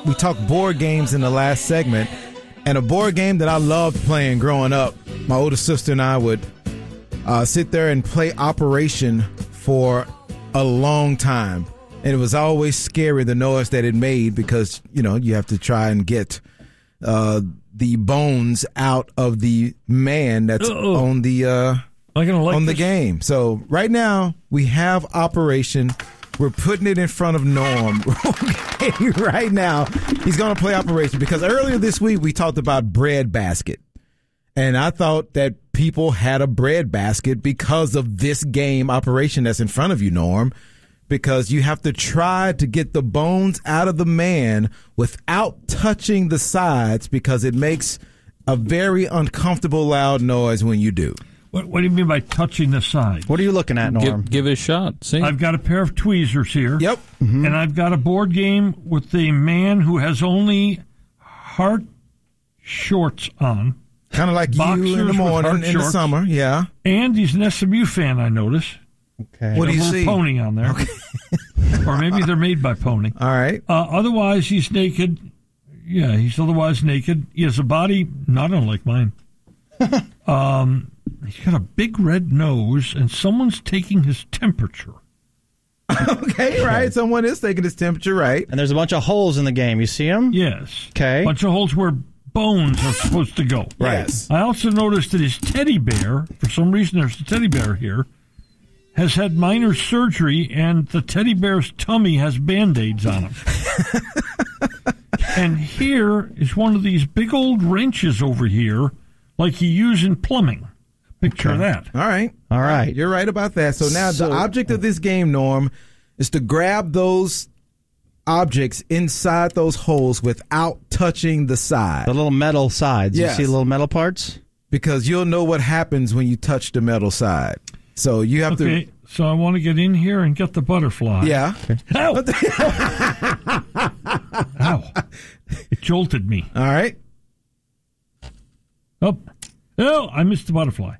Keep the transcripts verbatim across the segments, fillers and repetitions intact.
we talked board games in the last segment, and a board game that I loved playing growing up. My older sister and I would uh, sit there and play Operation for a long time, and it was always scary, the noise that it made, because you know you have to try and get uh, the bones out of the man that's Uh-oh. on the uh, I gonna like on the this? game. So right now we have Operation. We're putting it in front of Norm. Okay, right now he's going to play Operation, because earlier this week we talked about bread basket, and I thought that people had a bread basket because of this game Operation that's in front of you, Norm, because you have to try to get the bones out of the man without touching the sides, because it makes a very uncomfortable loud noise when you do. What, what do you mean by touching the side? What are you looking at, Norm? Give, give it a shot. See? I've got a pair of tweezers here. Yep. Mm-hmm. And I've got a board game with a man who has only heart shorts on. Kind of like Boxers you in the morning, in shorts. the summer, yeah. And he's an S M U fan, I notice. Okay. What do you a little see? Pony on there. Okay. Or maybe they're made by Pony. All right. Uh, otherwise, he's naked. Yeah, he's otherwise naked. He has a body not unlike mine. um, he's got a big red nose, and someone's taking his temperature. Okay, right. Someone is taking his temperature, right. And there's a bunch of holes in the game. You see them? Yes. Okay. Bunch of holes where bones are supposed to go. Right. Yes. I also noticed that his teddy bear, for some reason there's a teddy bear here, has had minor surgery, and the teddy bear's tummy has Band-Aids on him. And here is one of these big old wrenches over here, like you use in plumbing. Picture Okay. that. All right. All right. You're right about that. So now So- the object of this game, Norm, is to grab those objects inside those holes without touching the side. The little metal sides. Yes. You see the little metal parts? Because you'll know what happens when you touch the metal side. So you have Okay, to... so I want to get in here and get the butterfly. Yeah. Ow! Ow. It jolted me. All right. Oh, oh, I missed the butterfly.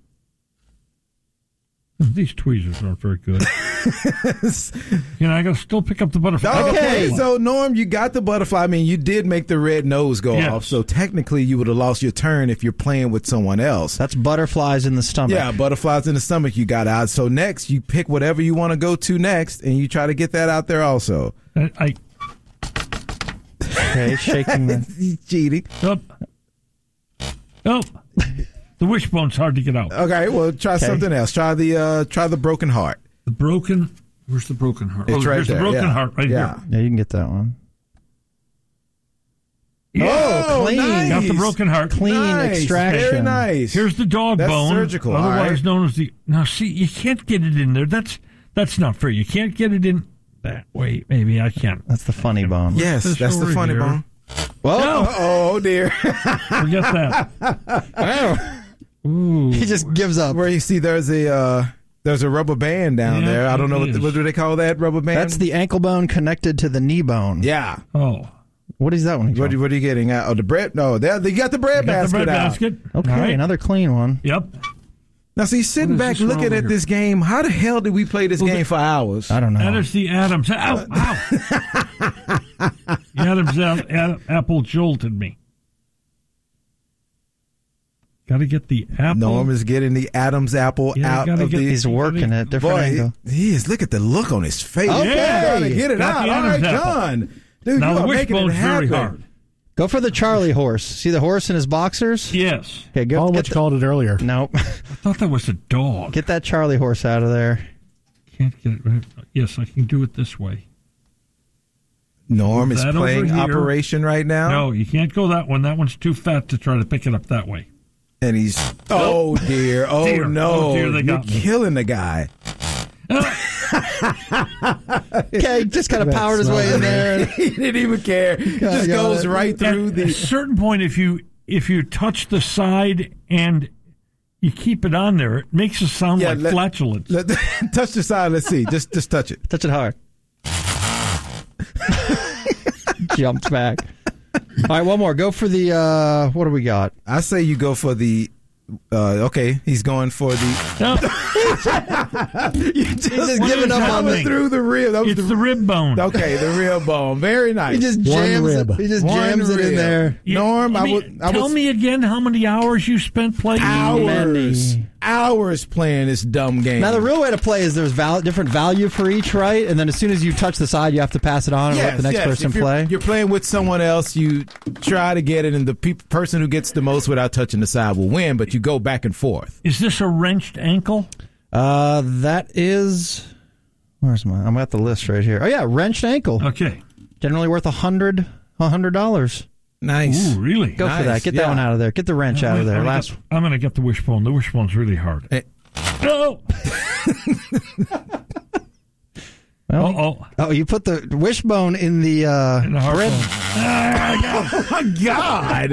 These tweezers aren't very good. You know, I got to still pick up the butterfly. I got the Okay, butterfly. so Norm, you got the butterfly. I mean, you did make the red nose go Yes. off, so technically you would have lost your turn if you're playing with someone else. That's butterflies in the stomach. Yeah, butterflies in the stomach you got out. So next, you pick whatever you want to go to next, and you try to get that out there also. I, I Okay, shaking the... He's cheating. oh, oh, the wishbone's hard to get out. Okay, well, try Okay. something else. Try the uh, try the broken heart. The broken. Where's the broken heart? It's oh, right here's there, the broken yeah. heart right Yeah. here. Yeah, you can get that one. Yeah. Oh, clean. nice. Got the broken heart. Clean Nice. extraction. Very nice. Here's the dog That's bone, surgical, all otherwise right. known as the. Now, see, you can't get it in there. That's that's not fair. You can't get it in that way. Maybe I can. That's the funny bone. Yes, This that's the over funny here. bone. Well, No. Oh, dear. Forget that. Ooh. he just gives up. Where you see there's a uh, there's a rubber band down Yeah, there. I don't know it what, is. what do they call that rubber band. That's the ankle bone connected to the knee bone. yeah. Oh. What is that one? What, what are you getting at? Oh, the bread? No, there, you got the bread Got basket the bread out. basket. Okay, All right. another clean one. Yep. Now, see, sitting What back is this looking over at here? this game, how the hell did we play this game for hours? I don't know. That is the Adams. Ow! Ow! The Adams a- a- apple jolted me. Got to get the apple. Norm is getting the Adam's apple Yeah, out gotta of get the... He's working it. Different Boy, angle. he, he is. Look at the look on his face. Okay. He's trying to get it Got out. the All right, Adam's apple. done. Dude, Now you the are making it wishbone's very happen. hard. Go for the Charlie horse. See the horse in his boxers? Yes. Okay, go. Call get what you the- called it earlier. Nope. I thought that was a dog. Get that Charlie horse out of there. Can't get it right. Yes, I can do it this way. Norm is That over playing here. Operation right now. No, you can't go that one. That one's too fat to try to pick it up that way. And he's... Oh, dear. Oh, Dear. no. Oh, dear, they You're got me. killing the guy. Okay, just kind of powered his way in there. He didn't even care. He Got- just got goes it. right through At a the... certain point, if you if you touch the side and you keep it on there, it makes it sound Yeah, like let- flatulence. Let, touch the side. Let's see. Just just touch it. Touch it hard. Jumped back. All right, one more. Go for the, uh, what do we got? I say you go for the... Uh, okay, he's going for the... No. You just, just giving up on coming me. through the rib. That was It's the rib bone. Okay, the rib bone. Very nice. He just One jams rib. it. He just One jams it in rib. there. Yeah, Norm, I let me- would- I tell was- me again how many hours you spent playing. hours, Many. hours playing this dumb game. Now the real way to play is there's val- different value for each, right? And then as soon as you touch the side, you have to pass it on and yes, let the next yes. person If you're, play. You're playing with someone else. You try to get it, and the pe- person who gets the most without touching the side will win. But you go back and forth. Is this a wrenched ankle? Uh, that is. Where's my? I'm at the list right here. Oh yeah, wrenched ankle. Okay. Generally worth a hundred, a hundred dollars. Nice. Ooh, really? Go Nice, for that. Get yeah. that one out of there. Get the wrench out of there. I'm gonna Last. get- I'm going to get the wishbone. The wishbone's really hard. Eh. Oh. Well, Uh-oh. oh, you put the wishbone in the uh, In the heart bread. bone. Oh my God!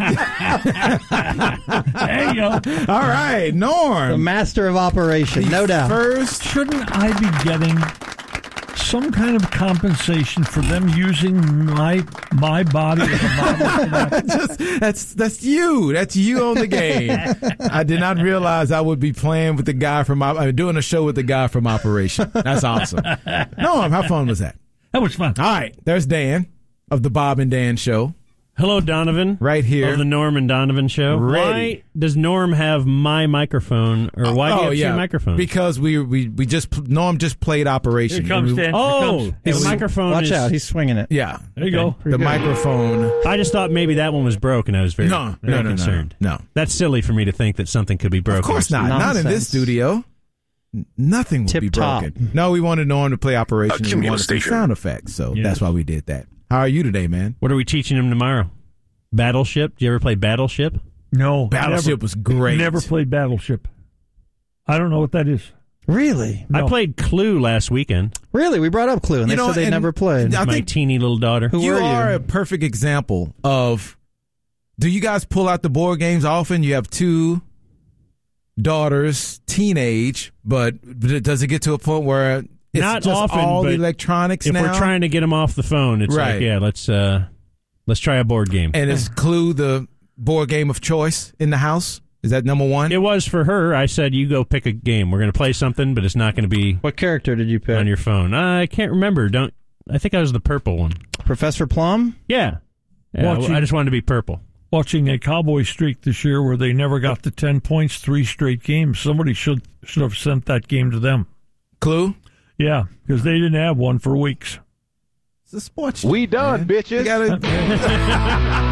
There you go. All right, Norm. The master of operation, no doubt. First, Shouldn't I be getting some kind of compensation for them using my my body as a model for that? just, that's that's you. That's you on the game. I did not realize I would be playing with the guy from uh, doing a show with the guy from Operation. That's awesome. Norm, how fun was that? That was fun. All right, there's Dan of the Bob and Dan Show. Hello, Donovan. Right here. Of the Norm and Donovan Show. Ready. Why does Norm have my microphone, or why do you oh have yeah, two microphones? because we we we just Norm just played Operation. Here comes We- Dan. oh, Here the comes- microphone Watch is... out, he's swinging it. Yeah, There you go. the microphone. I just thought maybe that one was broken. I was very, No, very no, no, no, concerned. no. That's silly for me to think that something could be broken. Of course not. Not in this Nonsense. studio. N- Nothing would Tip be top. broken. No, we wanted Norm to play Operation. and we wanted some station. sound effects, so Yes. that's why we did that. How are you today, man? What are we teaching him tomorrow? Battleship? Do you ever play Battleship? No. Battleship never, was great. Never played Battleship. I don't know what that is. Really? No. I played Clue last weekend. Really? We brought up Clue, and You they know, said they and never played. I my think teeny little daughter. Who you were you? are a perfect example of. Do you guys pull out the board games often? You have two daughters, teenage, but does it get to a point where it's Not just often, all but electronics If now? we're trying to get him off the phone, it's Right. like, yeah, let's uh, let's try a board game. and is Clue the board game of choice in the house? Is that number one? It was for her. I said, you go pick a game. We're going to play something, but it's not going to be What character did you pick? on your phone. I can't remember. Don't. I think I was the purple one. Professor Plum? Yeah. Yeah, Watching- I just wanted to be purple. Watching a Cowboy streak this year where they never got to ten points, three straight games. Somebody should should have sent that game to them. Clue? Yeah, because they didn't have one for weeks. It's a sports. We done, man. bitches. You gotta,